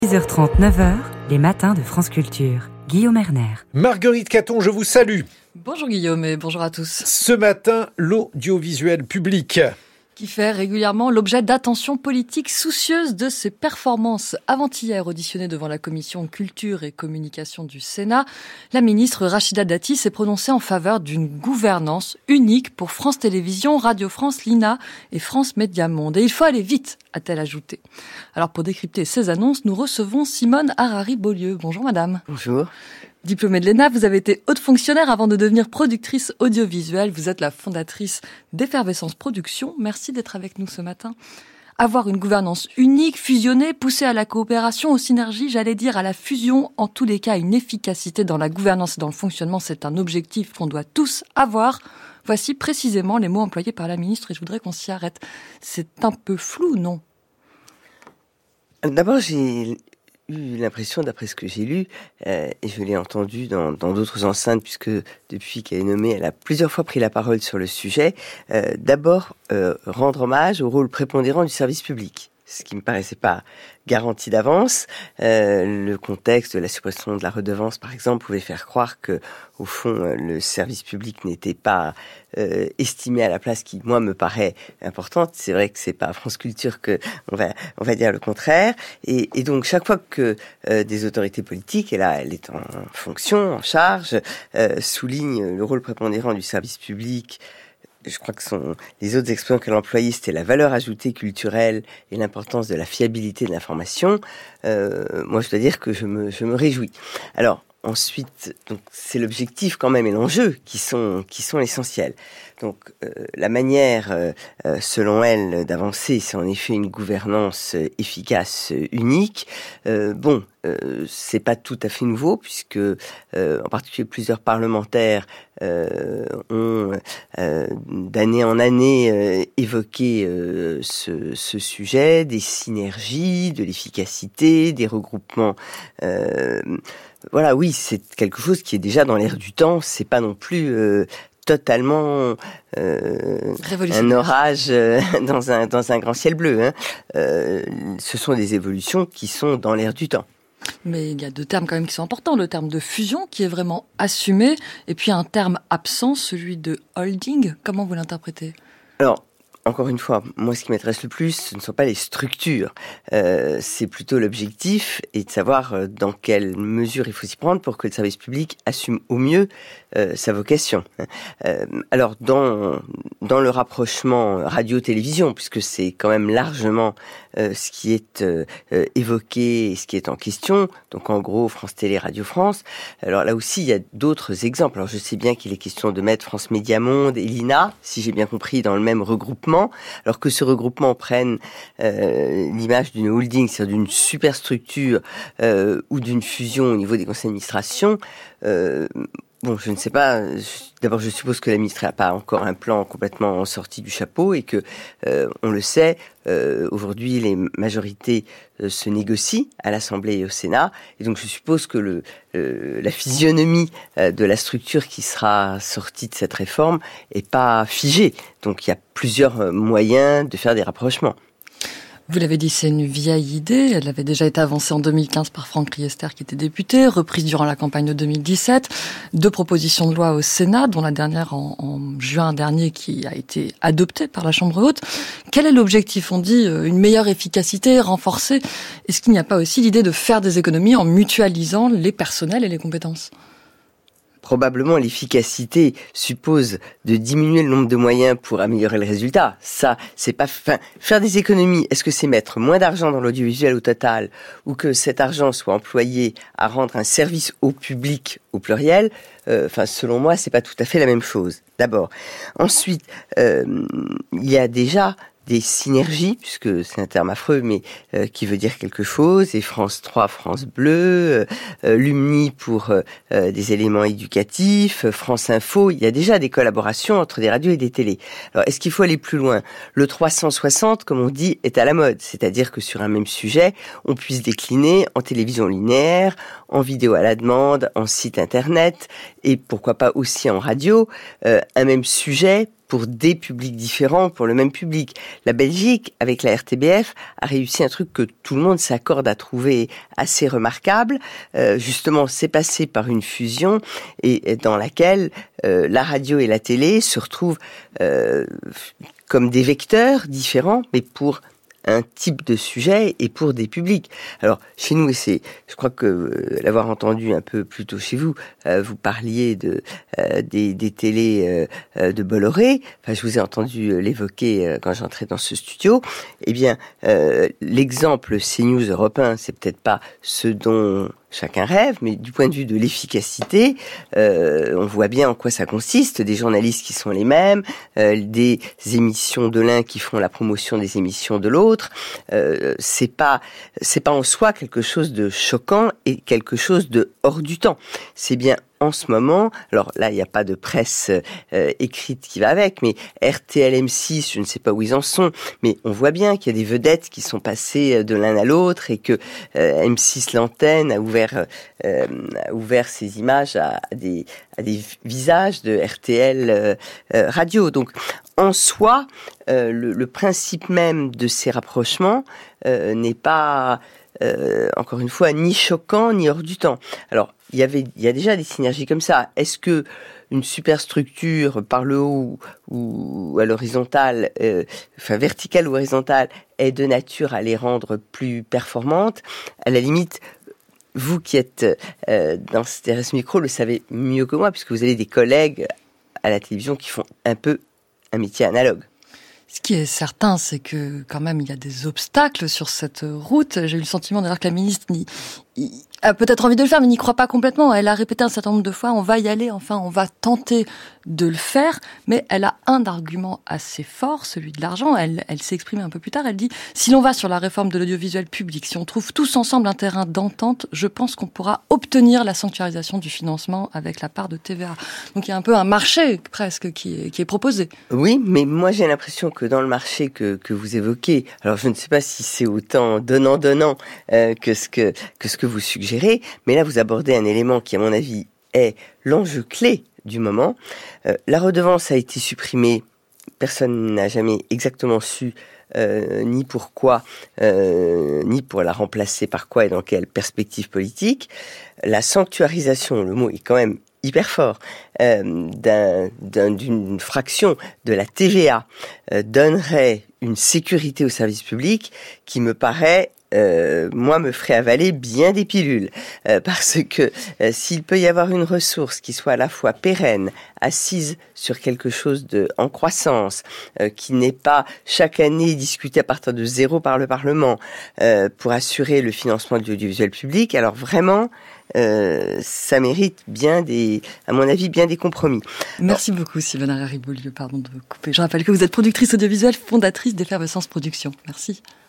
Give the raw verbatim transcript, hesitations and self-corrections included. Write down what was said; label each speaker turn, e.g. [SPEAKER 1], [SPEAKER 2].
[SPEAKER 1] six heures trente, neuf heures, les matins de France Culture. Guillaume Erner.
[SPEAKER 2] Marguerite Caton, je vous salue.
[SPEAKER 3] Bonjour Guillaume et bonjour à tous.
[SPEAKER 2] Ce matin, l'audiovisuel public
[SPEAKER 3] qui fait régulièrement l'objet d'attention politique soucieuse de ses performances. Avant-hier, auditionnée devant la commission Culture et Communication du Sénat, la ministre Rachida Dati s'est prononcée en faveur d'une gouvernance unique pour France Télévisions, Radio France, l'I N A et France Média Monde. Et il faut aller vite, a-t-elle ajouté. Alors pour décrypter ces annonces, nous recevons Simone Harary-Beaulieu. Bonjour madame.
[SPEAKER 4] Bonjour.
[SPEAKER 3] Diplômée de l'E N A, vous avez été haute fonctionnaire avant de devenir productrice audiovisuelle. Vous êtes la fondatrice d'Effervescence Productions. Merci d'être avec nous ce matin. Avoir une gouvernance unique, fusionnée, pousser à la coopération, aux synergies, j'allais dire à la fusion, en tous les cas une efficacité dans la gouvernance et dans le fonctionnement, c'est un objectif qu'on doit tous avoir. Voici précisément les mots employés par la ministre et je voudrais qu'on s'y arrête. C'est un peu flou, non ?
[SPEAKER 4] D'abord, j'ai eu l'impression, d'après ce que j'ai lu, euh, et je l'ai entendu dans, dans d'autres enceintes, puisque depuis qu'elle est nommée, elle a plusieurs fois pris la parole sur le sujet, euh, d'abord euh, rendre hommage au rôle prépondérant du service public, ce qui me paraissait pas garanti d'avance. Euh, le contexte de la suppression de la redevance, par exemple, pouvait faire croire que, au fond, le service public n'était pas euh, estimé à la place qui, moi, me paraît importante. C'est vrai que c'est pas à France Culture que on va on va dire le contraire. Et, et donc, chaque fois que euh, des autorités politiques, et là, elle est en fonction, en charge, euh, soulignent le rôle prépondérant du service public. Je crois que son, les autres expressions qu'elle employait, c'était la valeur ajoutée culturelle et l'importance de la fiabilité de l'information. Euh, moi, je dois dire que je me, je me réjouis. Alors, ensuite, donc, c'est l'objectif quand même et l'enjeu qui sont, qui sont essentiels. Donc, euh, la manière, euh, selon elle, d'avancer, c'est en effet une gouvernance efficace, unique. Euh, bon, euh, c'est pas tout à fait nouveau puisque, euh, en particulier, plusieurs parlementaires euh, ont euh, d'année en année euh, évoqué euh, ce, ce sujet, des synergies, de l'efficacité, des regroupements. Euh, voilà, oui, c'est quelque chose qui est déjà dans l'air du temps. C'est pas non plus euh, totalement euh, un orage euh, dans un dans un grand ciel bleu. Hein. Euh, ce sont des évolutions qui sont dans l'air du temps.
[SPEAKER 3] Mais il y a deux termes quand même qui sont importants. Le terme de fusion qui est vraiment assumé, et puis un terme absent, celui de holding. Comment vous l'interprétez ?
[SPEAKER 4] Alors, encore une fois, moi, ce qui m'intéresse le plus, ce ne sont pas les structures. Euh, c'est plutôt l'objectif et de savoir dans quelle mesure il faut s'y prendre pour que le service public assume au mieux euh, sa vocation. Euh, alors, dans dans le rapprochement radio-télévision, puisque c'est quand même largement euh, ce qui est euh, évoqué et ce qui est en question, donc en gros, France Télé, Radio France. Alors là aussi, il y a d'autres exemples. Alors, je sais bien qu'il est question de mettre France Média Monde et l'I N A, si j'ai bien compris, dans le même regroupement, alors que ce regroupement prenne euh, l'image d'une holding, c'est-à-dire d'une superstructure euh, ou d'une fusion au niveau des conseils d'administration. Euh, bon, je ne sais pas. D'abord, je suppose que la ministre n'a pas encore un plan complètement sorti du chapeau et que, euh, on le sait, euh, aujourd'hui, les majorités euh, se négocient à l'Assemblée et au Sénat. Et donc, je suppose que le, euh, la physionomie euh, de la structure qui sera sortie de cette réforme est pas figée. Donc, il y a plusieurs moyens de faire des rapprochements.
[SPEAKER 3] Vous l'avez dit, c'est une vieille idée. Elle avait déjà été avancée en deux mille quinze par Franck Riester, qui était député, reprise durant la campagne de deux mille dix-sept. Deux propositions de loi au Sénat, dont la dernière en, en juin dernier, qui a été adoptée par la Chambre haute. Quel est l'objectif ? On dit une meilleure efficacité, renforcée. Est-ce qu'il n'y a pas aussi l'idée de faire des économies en mutualisant les personnels et les compétences ?
[SPEAKER 4] Probablement, l'efficacité suppose de diminuer le nombre de moyens pour améliorer le résultat. Ça, c'est pas, enfin, faire des économies. Est-ce que c'est mettre moins d'argent dans l'audiovisuel au total, ou que cet argent soit employé à rendre un service au public au pluriel? Euh, enfin, selon moi, c'est pas tout à fait la même chose. D'abord. Ensuite, euh, il y a déjà des synergies, puisque c'est un terme affreux, mais euh, qui veut dire quelque chose, et France trois, France Bleu, euh, Lumni pour euh, des éléments éducatifs, France Info, il y a déjà des collaborations entre des radios et des télés. Alors, est-ce qu'il faut aller plus loin ? Le trois cent soixante, comme on dit, est à la mode, c'est-à-dire que sur un même sujet, on puisse décliner en télévision linéaire, en vidéo à la demande, en site internet, et pourquoi pas aussi en radio, euh, un même sujet pour des publics différents, pour le même public. La Belgique, avec la R T B F, a réussi un truc que tout le monde s'accorde à trouver assez remarquable. Euh, justement, c'est passé par une fusion et, et dans laquelle euh, la radio et la télé se retrouvent euh, comme des vecteurs différents, mais pour un type de sujet et pour des publics. Alors, chez nous, et c'est, je crois que euh, l'avoir entendu un peu plus tôt chez vous, euh, vous parliez de euh, des, des télés euh, de Bolloré. Enfin, je vous ai entendu l'évoquer euh, quand j'entrais dans ce studio. Eh bien, euh, l'exemple CNews Europe un, c'est peut-être pas ce dont chacun rêve, mais du point de vue de l'efficacité, euh, on voit bien en quoi ça consiste. Des journalistes qui sont les mêmes, euh, des émissions de l'un qui font la promotion des émissions de l'autre. Euh, c'est pas, c'est pas en soi quelque chose de choquant et quelque chose de hors du temps. C'est bien en ce moment, alors là, il n'y a pas de presse euh, écrite qui va avec, mais R T L M six, je ne sais pas où ils en sont, mais on voit bien qu'il y a des vedettes qui sont passées de l'un à l'autre et que euh, M six l'antenne a ouvert euh, a ouvert ses images à, à des à des visages de R T L euh, euh, radio. Donc en soi, euh, le, le principe même de ces rapprochements euh, n'est pas euh, encore une fois ni choquant ni hors du temps. Alors il y avait, il y a déjà des synergies comme ça. Est-ce que une superstructure par le haut ou à l'horizontale, euh, enfin verticale ou horizontale, est de nature à les rendre plus performantes? À la limite, vous qui êtes euh, dans C R S Micro le savez mieux que moi, puisque vous avez des collègues à la télévision qui font un peu un métier analogue.
[SPEAKER 3] Ce qui est certain, c'est que quand même il y a des obstacles sur cette route. J'ai eu le sentiment d'ailleurs que la ministre n'y, y, a peut-être envie de le faire, mais n'y croit pas complètement. Elle a répété un certain nombre de fois, on va y aller, enfin on va tenter de le faire, mais elle a un argument assez fort, celui de l'argent. Elle, elle s'est exprimée un peu plus tard, elle dit « Si l'on va sur la réforme de l'audiovisuel public, si on trouve tous ensemble un terrain d'entente, je pense qu'on pourra obtenir la sanctuarisation du financement avec la part de T V A. » Donc il y a un peu un marché presque qui est, qui est proposé.
[SPEAKER 4] Oui, mais moi j'ai l'impression que dans le marché que, que vous évoquez, alors je ne sais pas si c'est autant donnant-donnant euh, que, ce que, que ce que vous suggérez, mais là vous abordez un élément qui à mon avis est l'enjeu clé du moment. Euh, la redevance a été supprimée, personne n'a jamais exactement su euh, ni pourquoi, euh, ni pour la remplacer par quoi et dans quelle perspective politique. La sanctuarisation, le mot est quand même hyper fort, euh, d'un, d'un, d'une fraction de la T V A euh, donnerait une sécurité au service public qui me paraît Euh, moi, me ferait avaler bien des pilules. Euh, parce que euh, s'il peut y avoir une ressource qui soit à la fois pérenne, assise sur quelque chose de en croissance, euh, qui n'est pas chaque année discutée à partir de zéro par le Parlement, euh, pour assurer le financement de l'audiovisuel public, alors vraiment, euh, ça mérite bien des, à mon avis, bien des compromis.
[SPEAKER 3] Merci alors, beaucoup, Sylvain Harary-Beaulieu. Pardon de vous couper. Je rappelle que vous êtes productrice audiovisuelle, fondatrice d'Effervescence Productions. Merci.